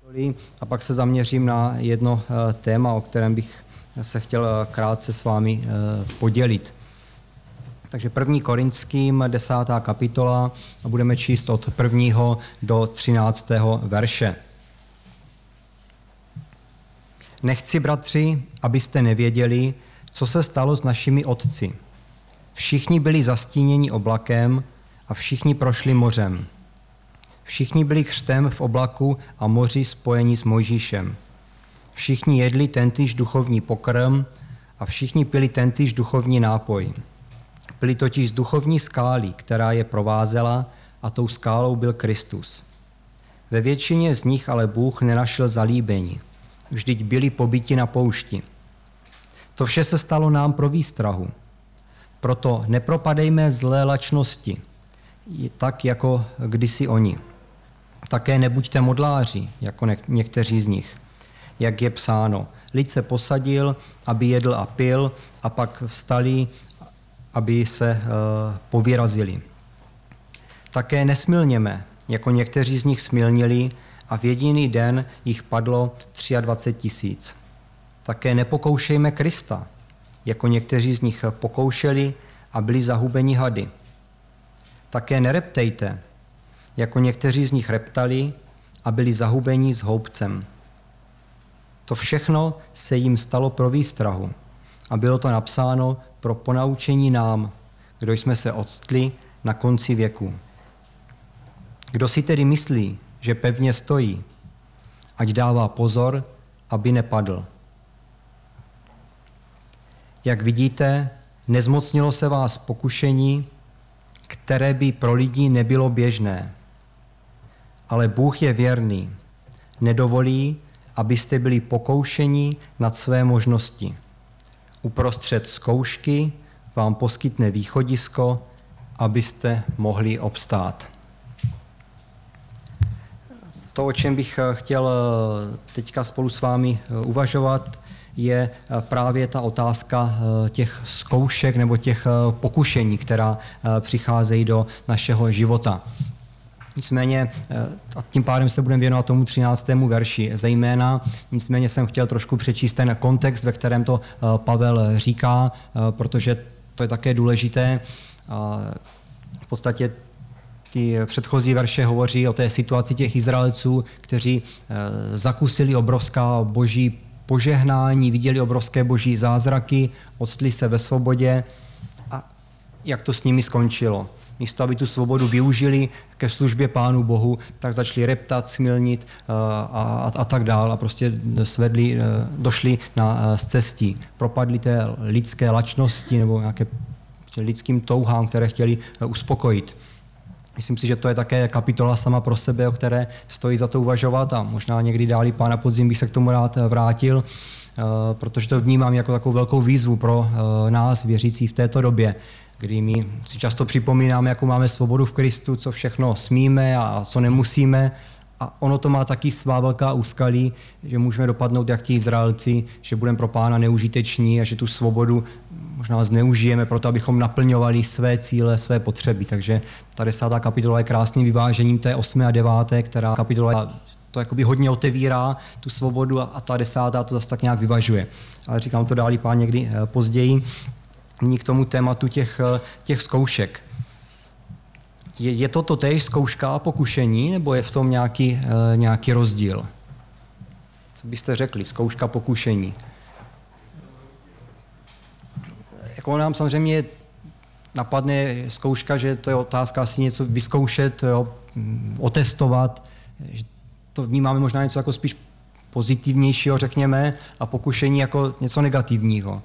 a pak se zaměřím na jedno téma, o kterém bych se chtěl krátce s vámi podělit. Takže 1. Korinským 10. kapitola a budeme číst od 1. do 13. verše. Nechci, bratři, abyste nevěděli, co se stalo s našimi otci. Všichni byli zastíněni oblakem a všichni prošli mořem. Všichni byli křtem v oblaku a moři spojeni s Mojžíšem. Všichni jedli tentýž duchovní pokrm a všichni pili tentýž duchovní nápoj. Byli totiž z duchovní skály, která je provázela, a tou skálou byl Kristus. Ve většině z nich ale Bůh nenašel zalíbení. Vždyť byli pobiti na poušti. To vše se stalo nám pro výstrahu. Proto nepropadejme zlé lačnosti, tak jako kdysi oni. Také nebuďte modláři, jako někteří z nich. Jak je psáno, lid se posadil, aby jedl a pil, a pak vstali, aby se povyrazili. Také nesmilněme, jako někteří z nich smilnili, a v jediný den jich padlo 23 000. Také nepokoušejme Krista, jako někteří z nich pokoušeli a byli zahubeni hady. Také nereptejte, jako někteří z nich reptali a byli zahubeni s houbcem. To všechno se jim stalo pro výstrahu a bylo to napsáno pro ponaučení nám, kdo jsme se odstli na konci věku. Kdo si tedy myslí, že pevně stojí, ať dává pozor, aby nepadl. Jak vidíte, nezmocnilo se vás pokušení, které by pro lidi nebylo běžné. Ale Bůh je věrný, nedovolí, abyste byli pokoušeni nad své možnosti. Uprostřed zkoušky vám poskytne východisko, abyste mohli obstát. To, o čem bych chtěl teďka spolu s vámi uvažovat, je právě ta otázka těch zkoušek nebo těch pokušení, která přicházejí do našeho života. Nicméně, a tím pádem se budeme věnovat tomu 13. verši zejména, nicméně jsem chtěl trošku přečíst ten kontext, ve kterém to Pavel říká, protože to je také důležité. V podstatě ty předchozí verše hovoří o té situaci těch Izraelců, kteří zakusili obrovská boží požehnání, viděli obrovské boží zázraky, odstli se ve svobodě a jak to s nimi skončilo. Místo, aby tu svobodu využili ke službě Pánu Bohu, tak začali reptat, smilnit a tak dál a prostě došli na scestí. Propadli té lidské lačnosti nebo nějaké lidským touhám, které chtěli uspokojit. Myslím si, že to je také kapitola sama pro sebe, o které stojí za to uvažovat a možná někdy dál na podzim bych se k tomu rád vrátil, protože to vnímám jako takovou velkou výzvu pro nás, věřící v této době, kdy my si často připomínáme, jakou máme svobodu v Kristu, co všechno smíme a co nemusíme. A ono to má taky svá velká úskalí, že můžeme dopadnout jak ti Izraelci, že budeme pro Pána neužiteční a že tu svobodu možná zneužijeme proto, abychom naplňovali své cíle, své potřeby. Takže ta 10. kapitola je krásným vyvážením té 8. a 9., která kapitola to jakoby hodně otevírá, tu svobodu, a ta 10. to zase tak nějak vyvažuje. Ale říkám to dál Pán někdy později. Nyní k tomu tématu těch zkoušek. Je to totéž zkouška a pokušení, nebo je v tom nějaký rozdíl? Co byste řekli? Zkouška, pokušení. Jako nám samozřejmě napadne zkouška, že to je otázka si něco vyzkoušet, otestovat. Že to vnímáme možná něco jako spíš pozitivnějšího, řekněme, a pokušení jako něco negativního.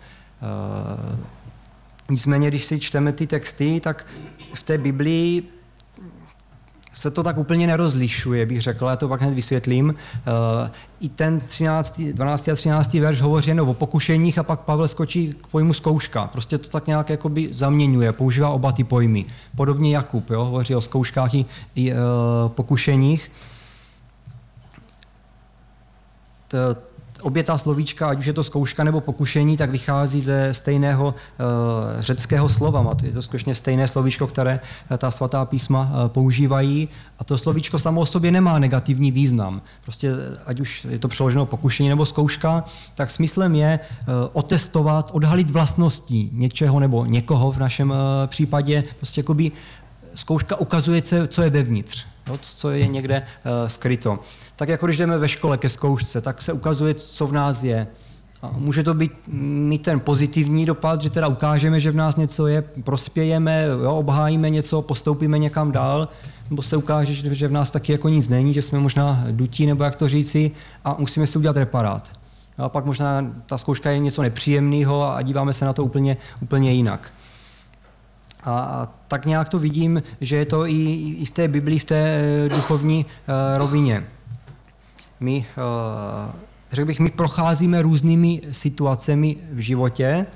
Nicméně, když si čteme ty texty, tak v té Biblii se to tak úplně nerozlišuje, bych řekl, já to pak hned vysvětlím. I ten 12. a 13. verš hovoří jen o pokušeních a pak Pavel skočí k pojmu zkouška. Prostě to tak nějak jakoby zaměňuje, používá oba ty pojmy. Podobně Jakub, hovoří o zkouškách i pokušeních. obě ta slovíčka, ať už je to zkouška nebo pokušení, tak vychází ze stejného řeckého slova. Je to skutečně stejné slovíčko, které ta svatá písma používají. A to slovíčko samo o sobě nemá negativní význam. Prostě ať už je to přeloženo pokušení nebo zkouška, tak smyslem je otestovat, odhalit vlastnosti něčeho nebo někoho v našem případě. Prostě jakoby zkouška ukazuje, co je vevnitř, co je někde skryto. Tak jako když jdeme ve škole ke zkoušce, tak se ukazuje, co v nás je. A může to mít ten pozitivní dopad, že teda ukážeme, že v nás něco je, prospějeme, obhájíme něco, postoupíme někam dál, nebo se ukáže, že v nás taky jako nic není, že jsme možná dutí, nebo jak to říci, a musíme si udělat reparát. A pak možná ta zkouška je něco nepříjemného a díváme se na to úplně jinak. A tak nějak to vidím, že je to i v té Biblii, v té duchovní rovině. My procházíme různými situacemi v životě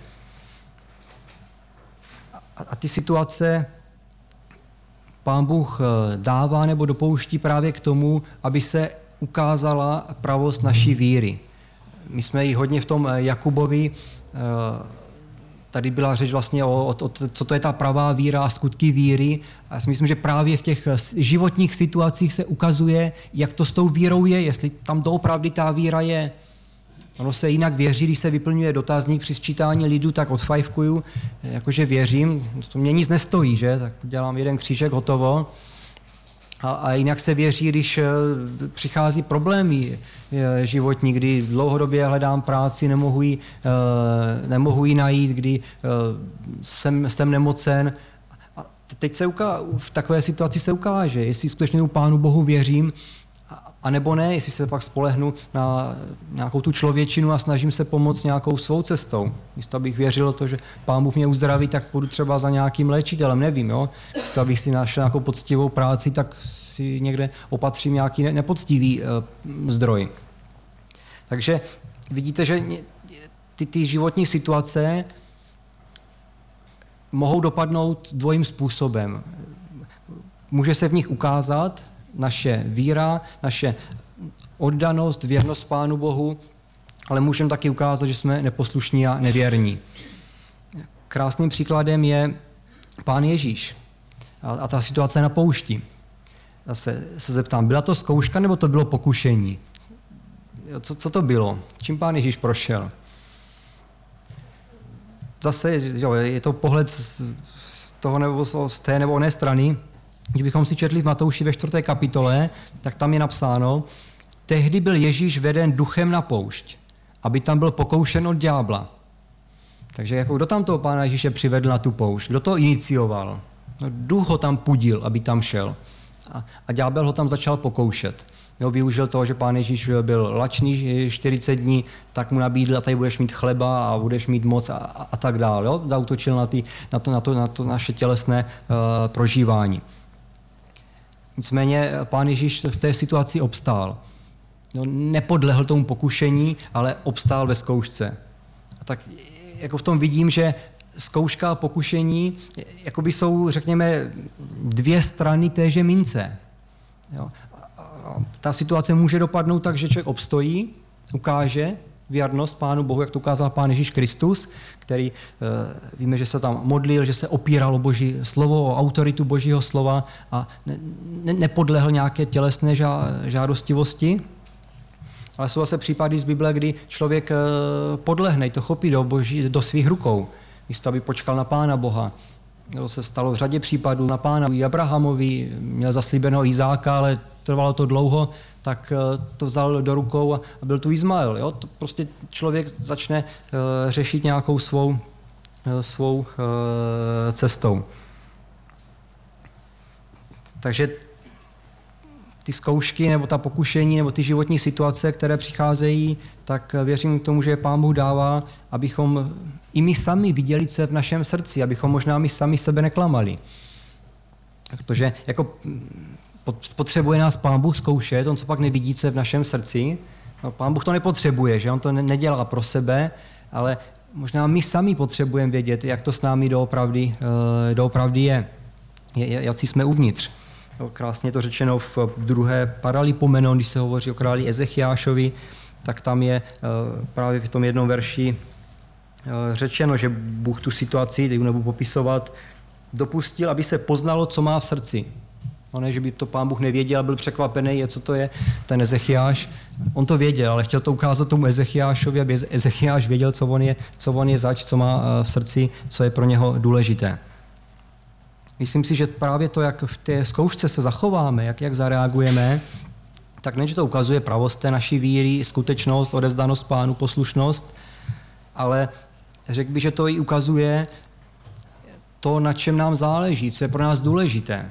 a ty situace Pán Bůh dává nebo dopouští právě k tomu, aby se ukázala pravost naší víry. My jsme i hodně v tom Jakubovi, tady byla řeč vlastně co to je ta pravá víra a skutky víry. A já si myslím, že právě v těch životních situacích se ukazuje, jak to s tou vírou je, jestli tam doopravdy ta víra je. Ono se jinak věří, když se vyplňuje dotazník při sčítání lidu, tak odfajfkuju, jakože věřím, to mě nic nestojí, že? Tak dělám jeden křížek, hotovo. A jinak se věří, když přichází problémy životní, kdy dlouhodobě hledám práci, nemohu ji najít, kdy jsem nemocen. A teď v takové situaci se ukáže, jestli skutečně Pánu Bohu věřím, a nebo ne, jestli se pak spolehnu na nějakou tu člověčinu a snažím se pomoct nějakou svou cestou. Místo abych věřil to, že Pán Bůh mě uzdraví, tak půjdu třeba za nějakým léčitelem, nevím. Jo? Místo abych si našel nějakou poctivou práci, tak si někde opatřím nějaký nepoctivý zdroj. Takže vidíte, že ty životní situace mohou dopadnout dvojím způsobem. Může se v nich ukázat naše víra, naše oddanost, věrnost Pánu Bohu, ale můžeme taky ukázat, že jsme neposlušní a nevěrní. Krásným příkladem je Pán Ježíš a ta situace na poušti. Zase se zeptám, byla to zkouška nebo to bylo pokušení? Co to bylo? Čím Pán Ježíš prošel? Zase je to pohled z toho nebo z té nebo oné strany. Když bychom si četli v Matouši ve 4. kapitole, tak tam je napsáno, tehdy byl Ježíš veden duchem na poušť, aby tam byl pokoušen od ďábla. Takže jako kdo tam toho Pána Ježíše přivedl na tu poušť? Kdo to inicioval? No, duch ho tam pudil, aby tam šel. A ďábel ho tam začal pokoušet. Využil toho, že Pán Ježíš byl lačný 40 dní, tak mu nabídl, a tady budeš mít chleba a budeš mít moc a tak dále. Zautočil na to naše tělesné prožívání. Nicméně Pán Ježíš v té situaci obstál. Nepodlehl tomu pokušení, ale obstál ve zkoušce. A tak jako v tom vidím, že zkouška a pokušení jakoby jsou, řekněme, dvě strany téže mince. Jo. A ta situace může dopadnout tak, že člověk obstojí, ukáže věrnost Pánu Bohu, jak to ukázal Pán Ježíš Kristus, který víme, že se tam modlil, že se opíral o Boží slovo, o autoritu Božího slova a nepodlehl nějaké tělesné žádostivosti. Ale jsou zase případy z Bible, kdy člověk podlehne, to chopí do svých rukou, místo aby počkal na Pána Boha. To se stalo v řadě případů na Pána Abrahamovi, měl zaslíbeného Izáka, ale trvalo to dlouho, tak to vzal do rukou a byl tu Izmael. Jo? To prostě člověk začne řešit nějakou svou cestou. Takže ty zkoušky nebo ta pokušení nebo ty životní situace, které přicházejí, tak věřím k tomu, že Pán Bůh dává, abychom i my sami viděli, co je v našem srdci, abychom možná my sami sebe neklamali. Protože jako potřebuje nás Pán Bůh zkoušet, on co pak nevidí, co je v našem srdci. No, Pán Bůh to nepotřebuje, že on to nedělá pro sebe, ale možná my sami potřebujeme vědět, jak to s námi doopravdy je. Jací jsme uvnitř. Krásně to řečeno v 2. Paralipomenon, když se hovoří o králi Ezechiášovi, tak tam je právě v tom jednom verši řečeno, že Bůh tu situaci, teď nebudu popisovat, dopustil, aby se poznalo, co má v srdci. No ne, že by to Pán Bůh nevěděl, byl překvapený, co to je ten Ezechiáš. On to věděl, ale chtěl to ukázat tomu Ezechiášovi, aby Ezechiáš věděl, co on je zač, co má v srdci, co je pro něho důležité. Myslím si, že právě to, jak v té zkoušce se zachováme, jak zareagujeme, tak než to ukazuje pravost té naší víry, skutečnost, odevzdanost Pánu, poslušnost, ale řekl bych, že to i ukazuje to, na čem nám záleží, co je pro nás důležité.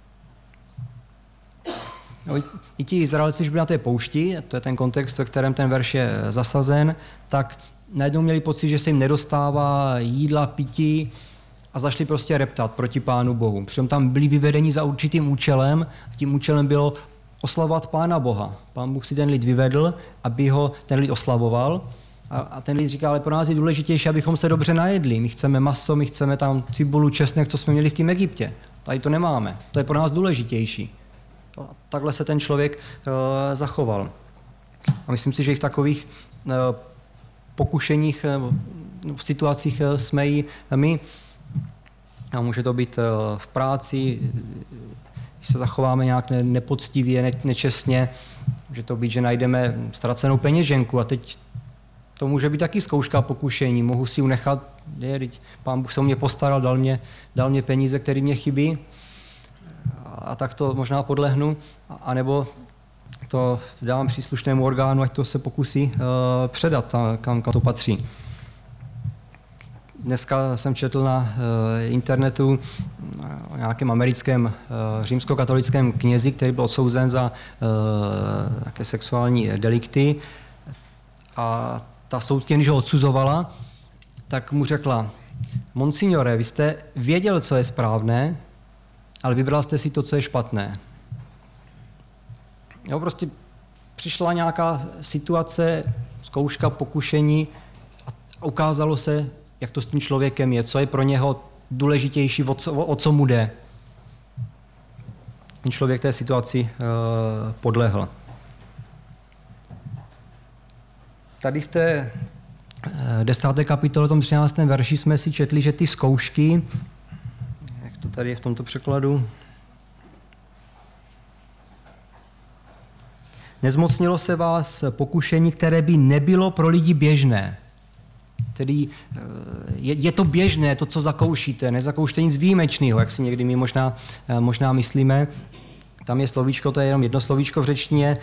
No, i ti Izraelci, když byli na té poušti, to je ten kontext, ve kterém ten verš je zasazen, tak najednou měli pocit, že se jim nedostává jídla, pití a zašli prostě reptat proti Pánu Bohu. Přitom tam byli vyvedeni za určitým účelem a tím účelem bylo oslavovat Pána Boha. Pán Bůh si ten lid vyvedl, aby ho ten lid oslavoval a ten lid říká, ale pro nás je důležitější, abychom se dobře najedli. My chceme maso, my chceme tam cibulu, česnek, co jsme měli v tom Egyptě. Tady to nemáme. To je pro nás důležitější. A takhle se ten člověk zachoval. A myslím si, že i v takových pokušeních, v situacích jsme i my. A může to být v práci, když se zachováme nějak nepoctivě, nečestně. Může to být, že najdeme ztracenou peněženku a teď to může být taky zkouška pokušení. Mohu si ji nechat, Pán Bůh se o mě postaral, dal mě peníze, které mě chybí a tak to možná podlehnu, anebo to dám příslušnému orgánu, ať to se pokusí předat, kam to patří. Dneska jsem četl na internetu o nějakém americkém římskokatolickém knězi, který byl odsouzen za nějaké sexuální delikty. A ta soudkyně, když ho odsuzovala, tak mu řekla, Monsignore, vy jste věděl, co je správné, ale vybral jste si to, co je špatné. Jo, prostě přišla nějaká situace, zkouška, pokušení a ukázalo se, jak to s tím člověkem je, co je pro něho důležitější, o co mu jde. Ten člověk té situaci podlehl. Tady v té 10. kapitole, tom 13. verši jsme si četli, že ty zkoušky, jak to tady je v tomto překladu, nezmocnilo se vás pokušení, které by nebylo pro lidi běžné. Tedy je to běžné, to, co zakoušíte, nezakoušíte nic výjimečného, jak si někdy my možná myslíme. Tam je slovíčko, to je jenom jedno slovíčko v řečtině,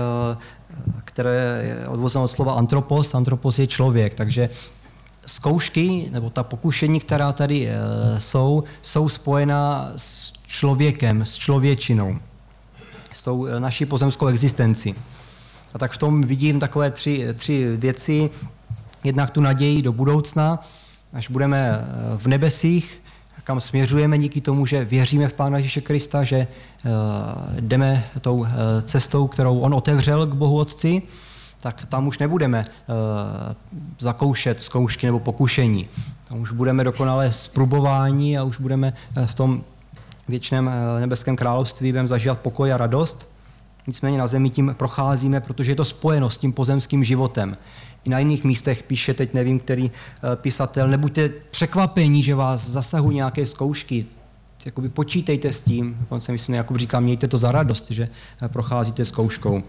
které je odvozeno od slova antropos. Antropos je člověk, takže zkoušky, nebo ta pokušení, která tady jsou spojená s člověkem, s člověčinou, s tou naší pozemskou existencí. A tak v tom vidím takové tři věci. Jednak tu naději do budoucna, až budeme v nebesích, kam směřujeme díky tomu, že věříme v Pána Ježíše Krista, že jdeme tou cestou, kterou on otevřel k Bohu Otci, tak tam už nebudeme zakoušet zkoušky nebo pokušení. Tam už budeme dokonale zprubování a už budeme v tom věčném nebeském království budeme zažívat pokoj a radost. Nicméně na zemi tím procházíme, protože je to spojeno s tím pozemským životem. I na jiných místech píše, teď nevím, který pisatel, nebuďte překvapení, že vás zasahují nějaké zkoušky. Jakoby počítejte s tím, dokonce myslím, Jakub říká, mějte to za radost, že procházíte zkouškou.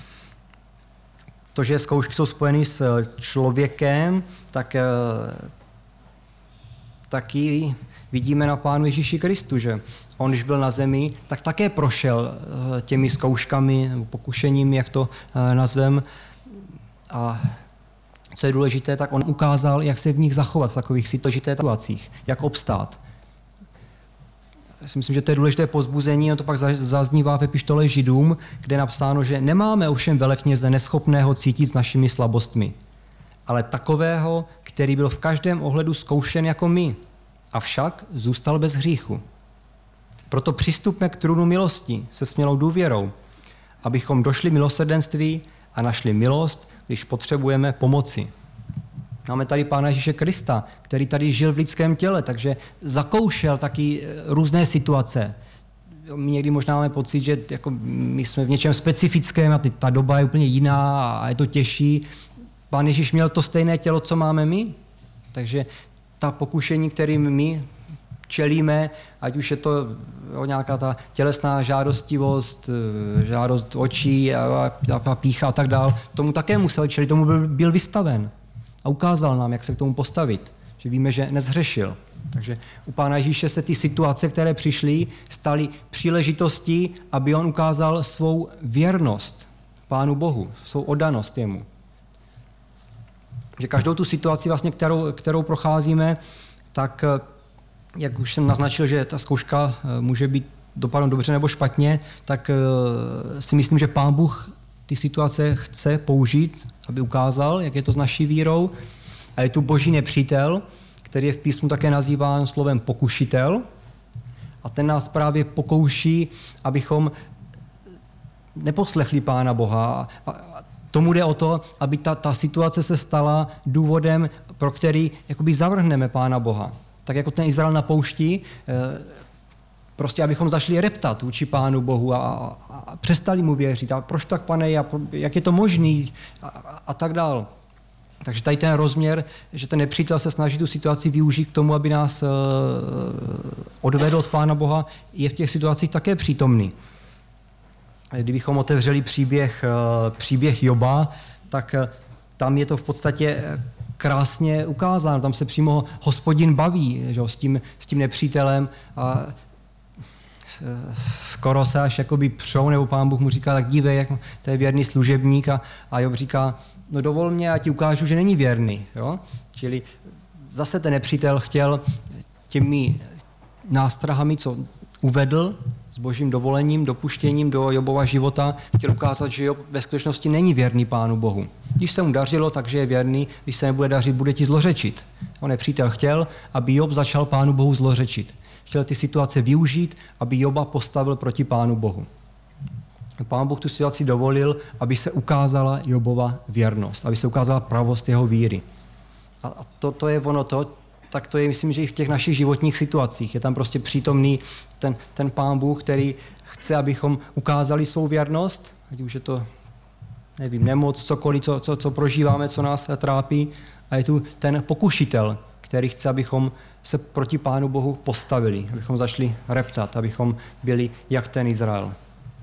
To, že zkoušky jsou spojeny s člověkem, tak taky vidíme na Pánu Ježíši Kristu, že on, když byl na zemi, tak také prošel těmi zkouškami, nebo pokušeními, jak to nazvem. A co je důležité, tak on ukázal, jak se v nich zachovat v takových situacích, jak obstát. Já si myslím, že to je důležité povzbuzení, a to pak zaznívá v epištole Židům, kde je napsáno, že nemáme ovšem velekněze neschopného cítit s našimi slabostmi, ale takového, který byl v každém ohledu zkoušen jako my, avšak zůstal bez hříchu. Proto přistupme k trůnu milosti se smělou důvěrou, abychom došli milosrdenství a našli milost, když potřebujeme pomoci. Máme tady Pána Ježíše Krista, který tady žil v lidském těle, takže zakoušel taky různé situace. my někdy možná máme pocit, že jako my jsme v něčem specifickém a ta doba je úplně jiná a je to těžší. Pán Ježíš měl to stejné tělo, co máme my, takže ta pokušení, kterým my čelíme, ať už je to nějaká ta tělesná žádostivost, žádost očí a pýcha a tak dál, tomu také musel čelit, tomu byl vystaven a ukázal nám, jak se k tomu postavit, že víme, že nezhřešil. Takže u Pána Ježíše se ty situace, které přišly, staly příležitostí, aby on ukázal svou věrnost Pánu Bohu, svou oddanost jemu. Že každou tu situaci, vlastně, kterou procházíme, tak jak už jsem naznačil, že ta zkouška může být dopadnout dobře nebo špatně, tak si myslím, že Pán Bůh ty situace chce použít, aby ukázal, jak je to s naší vírou. A je tu boží nepřítel, který je v písmu také nazýván slovem pokušitel. A ten nás právě pokouší, abychom neposlechli Pána Boha. A tomu jde o to, aby ta situace se stala důvodem, pro který jakoby zavrhneme Pána Boha. Tak jako ten Izrael na poušti, prostě abychom zašli reptat vůči Pánu Bohu a přestali mu věřit. A proč tak, Pane, jak je to možný? A tak dál. Takže tady ten rozměr, že ten nepřítel se snaží tu situaci využít k tomu, aby nás odvedl od Pána Boha, je v těch situacích také přítomný. Kdybychom otevřeli příběh Joba, tak tam je to v podstatě krásně ukázáno. Tam se přímo Hospodin baví, že, s tím nepřítelem a skoro se až jakoby přou, nebo Pán Bůh mu říká, tak dívej, jak to je věrný služebník a Job říká, no dovol mě, já ti ukážu, že není věrný. Jo? Čili zase ten nepřítel chtěl těmi nástrahami, co uvedl s božím dovolením, dopuštěním do Jobova života, chtěl ukázat, že Job ve skutečnosti není věrný Pánu Bohu. Když se mu dařilo, takže je věrný, když se nebude dařit, bude ti zlořečit. On nepřítel chtěl, aby Job začal Pánu Bohu zlořečit. Chtěl ty situace využít, aby Joba postavil proti Pánu Bohu. Pán Bůh tu situaci dovolil, aby se ukázala Jobova věrnost, aby se ukázala pravost jeho víry. A to je ono to, tak to je, myslím, že i v těch našich životních situacích. Je tam prostě přítomný ten Pán Bůh, který chce, abychom ukázali svou věrnost, ať už je to, nevím, nemoc, cokoliv, co prožíváme, co nás trápí. A je tu ten pokušitel, který chce, abychom se proti Pánu Bohu postavili, abychom začali reptat, abychom byli jak ten Izrael.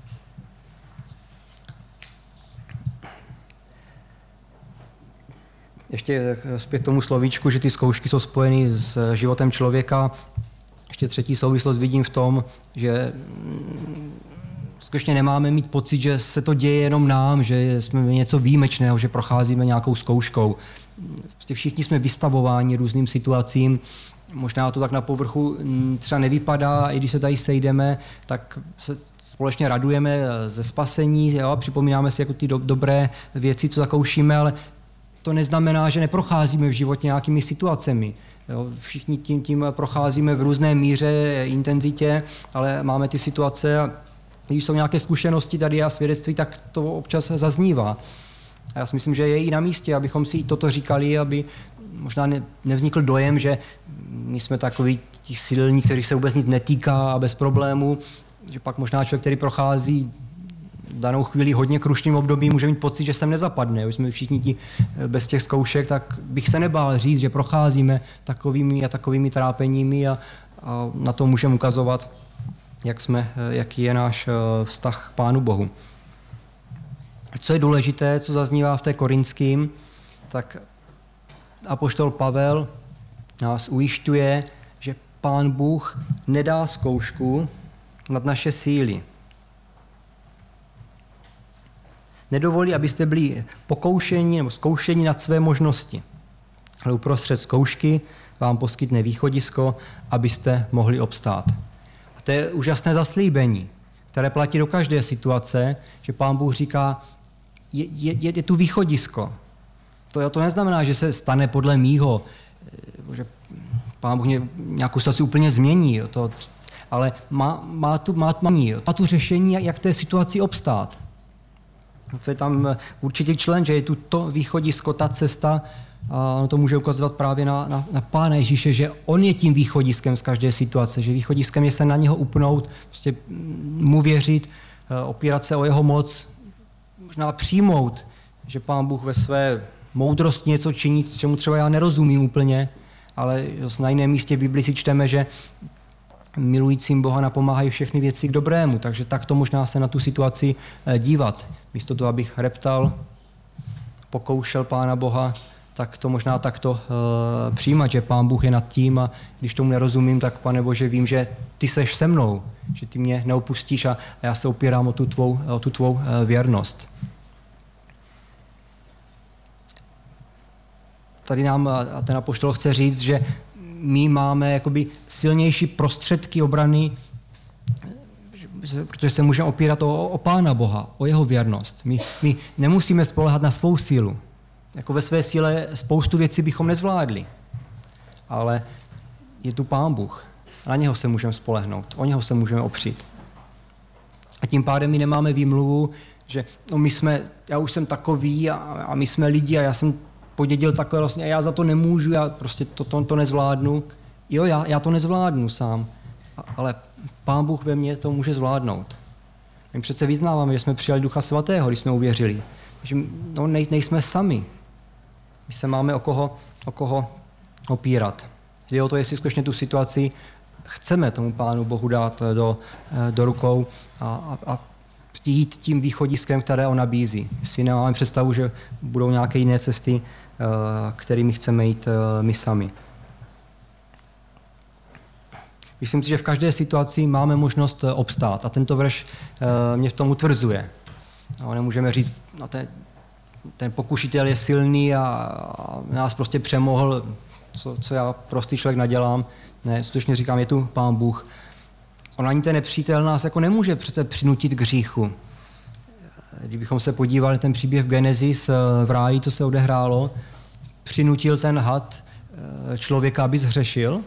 Ještě zpět tomu slovíčku, že ty zkoušky jsou spojeny s životem člověka. Ještě třetí souvislost vidím v tom, že skutečně nemáme mít pocit, že se to děje jenom nám, že jsme něco výjimečného, že procházíme nějakou zkouškou. Prostě všichni jsme vystavováni různým situacím. Možná to tak na povrchu třeba nevypadá, i když se tady sejdeme, tak se společně radujeme ze spasení, jo? Připomínáme si jako ty dobré věci, co zakoušíme, ale to neznamená, že neprocházíme v životě nějakými situacemi. Jo? Všichni tím procházíme v různé míře, intenzitě, ale máme ty situace a když jsou nějaké zkušenosti tady a svědectví, tak to občas zaznívá. A já si myslím, že je i na místě, abychom si toto říkali, aby možná nevznikl dojem, že my jsme takoví ti silní, kteří se vůbec nic netýká a bez problémů, že pak možná člověk, který prochází danou chvíli hodně krušným období, může mít pocit, že sem nezapadne. Už jsme všichni ti bez těch zkoušek, tak bych se nebál říct, že procházíme takovými a takovými trápeními a na to můžeme ukazovat, jaký je náš vztah k Pánu Bohu. Co je důležité, co zaznívá v té Korinským, tak apoštol Pavel nás ujišťuje, že Pán Bůh nedá zkoušku nad naše síly. Nedovolí, abyste byli pokoušeni nebo zkoušeni nad své možnosti. Ale uprostřed zkoušky vám poskytne východisko, abyste mohli obstát. A to je úžasné zaslíbení, které platí do každé situace, že Pán Bůh říká, je tu východisko. To neznamená, že se stane podle mýho, že Pán Bůh nějakou situaci úplně změní, ale má tu řešení, jak té situaci obstát. Co je tam určitý člen, že je tu to východisko, ta cesta, A ono to může ukazovat právě na Pána Ježíše, že on je tím východiskem z každé situace, že východiskem je se na něho upnout, prostě mu věřit, opírat se o jeho moc, možná přijmout, že Pán Bůh ve své moudrosti něco činí, čemu třeba já nerozumím úplně, ale na jiném místě v Biblii si čteme, že milujícím Boha napomáhají všechny věci k dobrému, takže takto možná se na tu situaci dívat. Místo toho, abych reptal, pokoušel Pána Boha, tak to možná takto přijímat, že Pán Bůh je nad tím a když tomu nerozumím, tak Pane Bože, vím, že ty seš se mnou, že ty mě neopustíš a já se opírám o tu tvou věrnost. Tady nám a ten apoštol chce říct, že my máme jakoby silnější prostředky obrany, protože se můžeme opírat o Pána Boha, o jeho věrnost. My nemusíme spoléhat na svou sílu. Jako ve své síle spoustu věcí bychom nezvládli. Ale je tu Pán Bůh. Na něho se můžeme spolehnout, o něho se můžeme opřít. A tím pádem my nemáme výmluvu, že no já už jsem takový a my jsme lidi a já jsem podědil takové vlastně a já za to nemůžu, já prostě to nezvládnu. Jo, já to nezvládnu sám, ale Pán Bůh ve mně to může zvládnout. My přece vyznáváme, že jsme přijali Ducha Svatého, když jsme uvěřili. Že nejsme sami. My se máme o koho opírat. Jde o to, jestli skutečně tu situaci chceme tomu Pánu Bohu dát do rukou a jít tím východiskem, které on nabízí. Jestli nemáme představu, že budou nějaké jiné cesty, kterými chceme jít my sami. Myslím si, že v každé situaci máme možnost obstát a tento verš mě v tom utvrzuje. No, nemůžeme říct, no, ten pokušitel je silný a nás prostě přemohl, co já prostý člověk nadělám. Ne, skutečně říkám, je tu Pán Bůh. On ani ten nepřítel nás jako nemůže přece přinutit k hříchu. Kdybychom se podívali na ten příběh v Genesis v ráji, co se odehrálo, přinutil ten had člověka, aby zhřešil.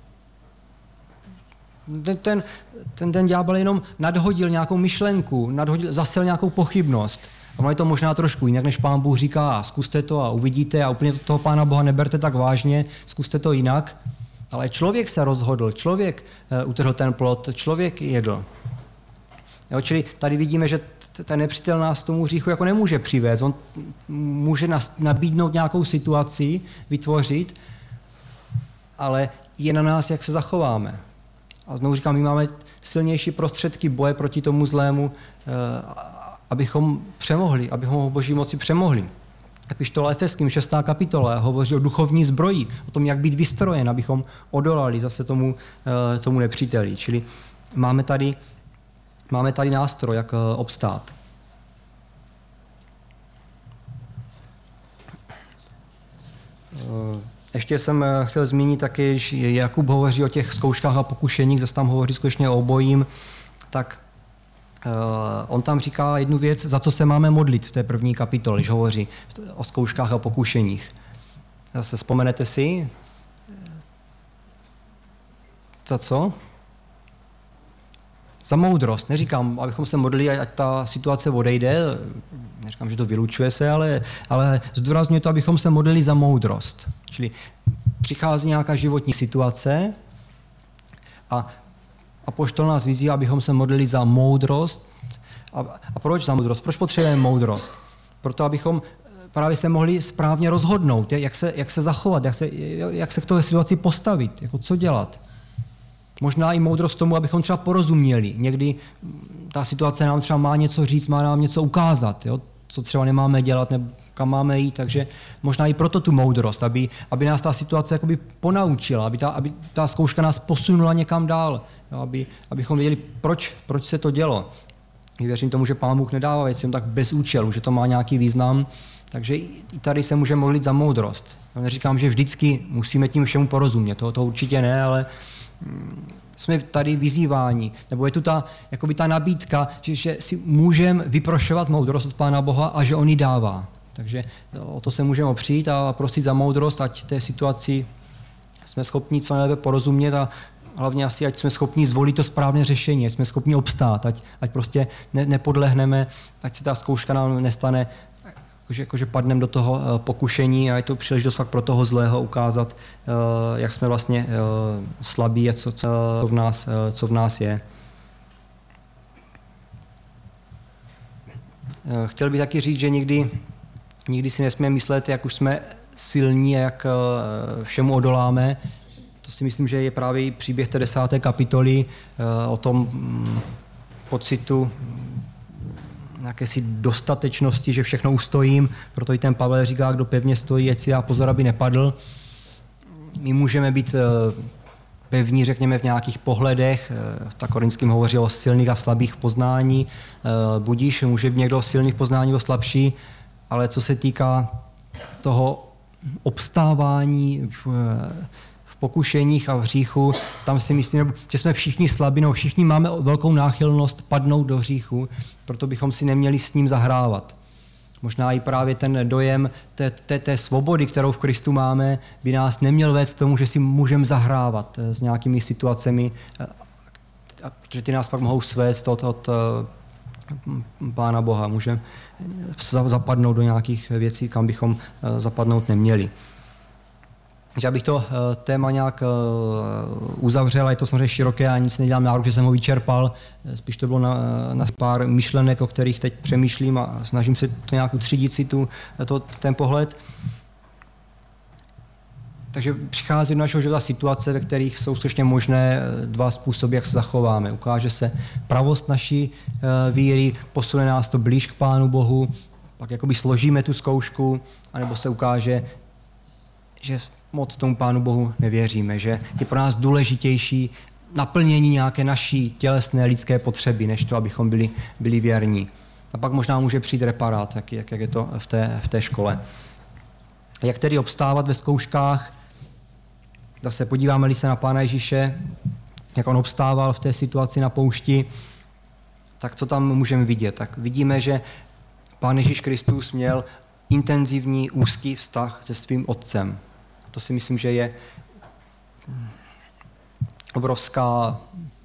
Ten ďábel jenom nadhodil nějakou myšlenku, zasel nějakou pochybnost. A ono je to možná trošku jinak, než Pán Bůh říká, zkuste to a uvidíte a úplně toho Pána Boha neberte tak vážně, zkuste to jinak. Ale člověk se rozhodl, člověk utrhl ten plod, člověk jedl. Jo, čili tady vidíme, že ten nepřítel nás tomu hříchu jako nemůže přivést. On může nabídnout nějakou situaci, vytvořit, ale je na nás, jak se zachováme. A znovu říkám, my máme silnější prostředky boje proti tomu zlému, abychom přemohli, abychom ho Boží moci přemohli. Epištola Efeským, 6. kapitola, hovoří o duchovní zbroji, o tom, jak být vystrojen, abychom odolali zase tomu nepříteli. Čili máme tady nástroj, jak obstát. Ještě jsem chtěl zmínit taky, že Jakub hovoří o těch zkouškách a pokušeních, zase tam hovoří skutečně o obojím, tak on tam říká jednu věc, za co se máme modlit v té první kapitole, když hovoří o zkouškách a pokušeních. Zase vzpomenete si? Za co? Za moudrost. Neříkám, abychom se modlili, ať ta situace odejde, neříkám, že to vylučuje se, ale zdůrazňuje to, abychom se modlili za moudrost. Čili přichází nějaká životní situace a apoštol nás vyzývá, abychom se modlili za moudrost. A proč za moudrost? Proč potřebujeme moudrost? Proto, abychom právě se mohli správně rozhodnout, jak se zachovat, jak se k té situaci postavit, jako co dělat. Možná i moudrost tomu, abychom třeba porozuměli. Někdy ta situace nám třeba má něco říct, má nám něco ukázat, jo? Co třeba nemáme dělat, nebo kam máme jít, takže možná i proto tu moudrost, aby nás ta situace jakoby ponaučila, aby ta zkouška nás posunula někam dál, jo? Abychom věděli, proč se to dělo. Věřím tomu, že Pán Bůh nedává věci jen tak bez účelu, že to má nějaký význam, takže i tady se můžeme modlit za moudrost. Já neříkám, že vždycky musíme tím všemu porozumět, to určitě ne, ale jsme tady vyzýváni, nebo je tu ta nabídka, že si můžeme vyprošovat moudrost od Pána Boha a že on ji dává. Takže o to se můžeme opřít a prosit za moudrost, ať té situaci jsme schopni co nejlépe porozumět a hlavně asi, ať jsme schopni zvolit to správné řešení, ať jsme schopni obstát, ať prostě nepodlehneme, ať se ta zkouška nám nestane jakože padneme do toho pokušení a je to příležitost fakt pro toho zlého ukázat, jak jsme vlastně slabí a co v nás je. Chtěl bych taky říct, že nikdy si nesmíme myslet, jak už jsme silní a jak všemu odoláme. To si myslím, že je právě příběh té 10. kapitoly o tom pocitu jakési dostatečnosti, že všechno ustojím, proto i ten Pavel říká, kdo pevně stojí, ať si a pozor, aby nepadl. My můžeme být pevní, řekněme, v nějakých pohledech, ta Korinským hovoří o silných a slabých v poznání, budíš, může být někdo silný v poznání, o slabší, ale co se týká toho obstávání v pokušeních a v hříchu, tam si myslím, že jsme všichni slabí, no všichni máme velkou náchylnost padnout do hříchu, proto bychom si neměli s ním zahrávat. Možná i právě ten dojem té svobody, kterou v Kristu máme, by nás neměl vést k tomu, že si můžeme zahrávat s nějakými situacemi, protože ty nás pak mohou svést od Pána Boha. Můžeme zapadnout do nějakých věcí, kam bychom zapadnout neměli. Takže abych to téma nějak uzavřel, je to samozřejmě široké a nic nedělám nárok, že jsem ho vyčerpal. Spíš to bylo na pár myšlenek, o kterých teď přemýšlím a snažím se to nějak utřídit si ten pohled. Takže přichází do našeho života situace, ve kterých jsou skutečně možné dva způsoby, jak se zachováme. Ukáže se pravost naší víry, posune nás to blíž k Pánu Bohu, pak jakoby složíme tu zkoušku, anebo se ukáže, že moc tomu Pánu Bohu nevěříme, že je pro nás důležitější naplnění nějaké naší tělesné lidské potřeby, než to, abychom byli věrní. A pak možná může přijít reparát, jak je to v té škole. Jak tedy obstávat ve zkouškách? Zase podíváme-li se na Pána Ježíše, jak on obstával v té situaci na poušti, tak co tam můžeme vidět? Tak vidíme, že Pán Ježíš Kristus měl intenzivní, úzký vztah se svým otcem. To si myslím, že je obrovská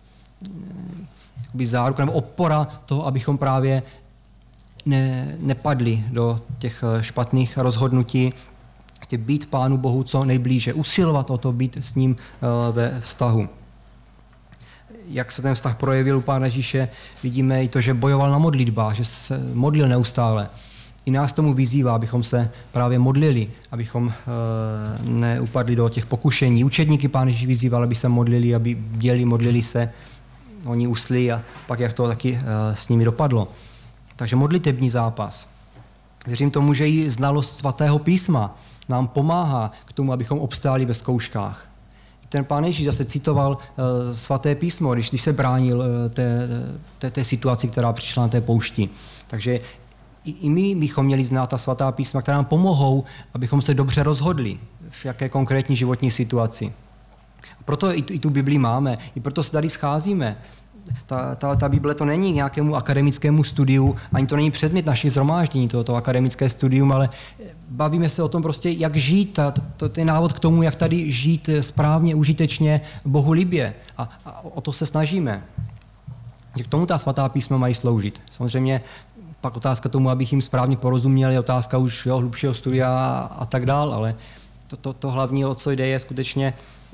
záruka nebo opora toho, abychom právě nepadli do těch špatných rozhodnutí, být Pánu Bohu co nejblíže, usilovat o to být s ním ve vztahu. Jak se ten vztah projevil u Pána Ježíše, vidíme i to, že bojoval na modlitbách, že se modlil neustále. I nás tomu vyzývá, abychom se právě modlili, abychom neupadli do těch pokušení. Učedníky Pán Ježíš vyzýval, aby se modlili, aby bděli, modlili se, oni usli a pak jak to taky s nimi dopadlo. Takže modlitební zápas. Věřím tomu, že i znalost svatého písma nám pomáhá k tomu, abychom obstáli ve zkouškách. Ten Pán Ježíš zase citoval svaté písmo, když se bránil té situaci, která přišla na té poušti. Takže i my bychom měli znát ta svatá písma, která nám pomohou, abychom se dobře rozhodli v jaké konkrétní životní situaci. Proto i tu Bibli máme, i proto se tady scházíme. Ta Bible to není nějakému akademickému studiu, ani to není předmět našich shromáždění, to akademické studium, ale bavíme se o tom prostě, jak žít, to je návod k tomu, jak tady žít správně, užitečně, bohulibě. A o to se snažíme. K tomu ta svatá písma mají sloužit. Samozřejmě pak otázka tomu, abych jim správně porozuměl, je otázka už hlubšího studia a tak dál, ale to hlavní, o co jde, je skutečně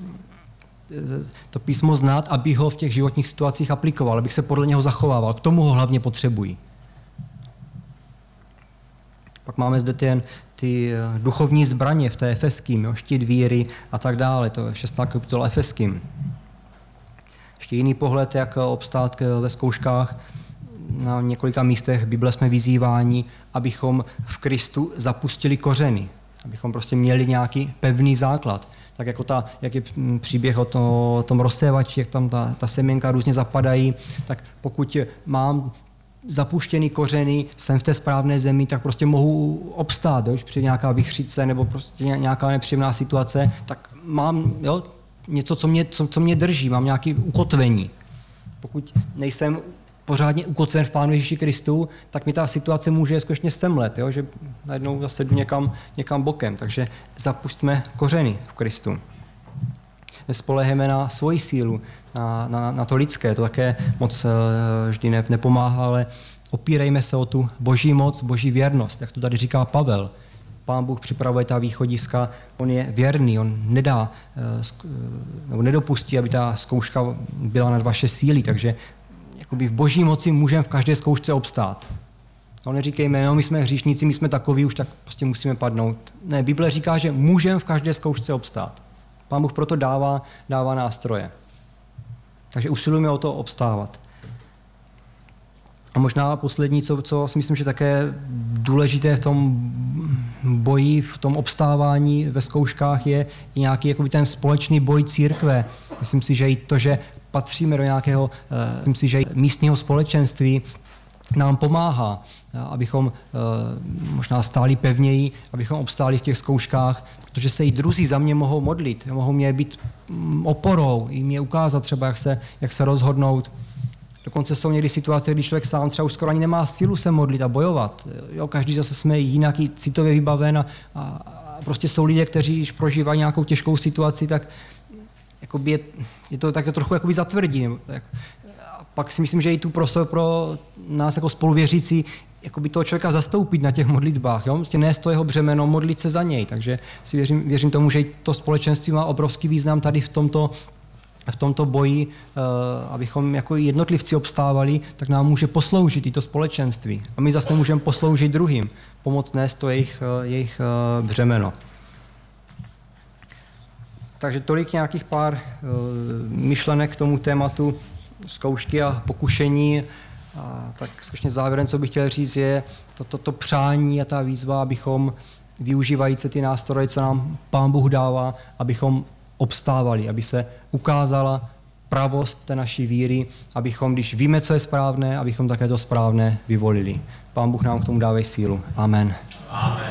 to písmo znát, abych ho v těch životních situacích aplikoval, abych se podle něho zachovával. K tomu ho hlavně potřebují. Pak máme zde ty duchovní zbraně v té Efeským, štít víry a tak dále, to je 6. kapitola Efeským. Ještě jiný pohled, jak obstát ve zkouškách. Na několika místech Bible jsme vyzýváni, abychom v Kristu zapustili kořeny, abychom prostě měli nějaký pevný základ. Tak jako jak je příběh o tom rozsévači, jak tam ta semenka různě zapadají, tak pokud mám zapuštěný kořeny, jsem v té správné zemi, tak prostě mohu obstát, když přijde nějaká vichřice nebo prostě nějaká nepříjemná situace, tak mám něco, co mě drží, mám nějaké ukotvení. Pokud nejsem pořádně ukotven v Pánu Ježíši Kristu, tak mi ta situace může skutečně semlet, že najednou zase jdu někam bokem. Takže zapustíme kořeny v Kristu. Nespoleheme na svoji sílu, na to lidské, to také moc vždy nepomáhá, ale opírejme se o tu boží moc, boží věrnost, jak to tady říká Pavel. Pán Bůh připravuje ta východiska, on je věrný, on nedá, nebo nedopustí, aby ta zkouška byla nad vaše síly, takže jakoby v boží moci můžeme v každé zkoušce obstát. No, neříkejme, no, my jsme hříšníci, my jsme takoví, už tak prostě musíme padnout. Ne, Bible říká, že můžeme v každé zkoušce obstát. Pán Bůh proto dává nástroje. Takže usilujeme o to obstávat. A možná poslední, co si myslím, že také důležité v tom boji, v tom obstávání ve zkouškách je nějaký jakoby ten společný boj církve. Myslím si, že i to, že patříme do nějakého místního společenství, nám pomáhá, abychom možná stáli pevněji, abychom obstáli v těch zkouškách, protože se i druzí za mě mohou modlit, mohou mě být oporou, i mě ukázat třeba, jak se rozhodnout. Dokonce jsou někdy situace, kdy člověk sám třeba už skoro ani nemá sílu se modlit a bojovat. Jo, každý zase jsme jinak citově vybaven a prostě jsou lidé, kteří, když prožívají nějakou těžkou situaci, tak jakoby je to tak trochu jakoby zatvrdí. A pak si myslím, že i tu prostor pro nás jako spoluvěřící jakoby toho člověka zastoupit na těch modlitbách. Jo? Prostě nést to jeho břemeno, modlit se za něj. Takže si věřím tomu, že i to společenství má obrovský význam tady v tomto boji, abychom jako jednotlivci obstávali, tak nám může posloužit i to společenství. A my zase můžeme posloužit druhým, pomoct nést to jejich břemeno. Takže tolik nějakých pár myšlenek k tomu tématu zkoušky a pokušení. A tak skutečně závěrem, co bych chtěl říct, je to přání a ta výzva, abychom využívající ty nástroje, co nám Pán Bůh dává, abychom obstávali, aby se ukázala pravost té naší víry, abychom, když víme, co je správné, abychom také to správné vyvolili. Pán Bůh nám k tomu dávej sílu. Amen. Amen.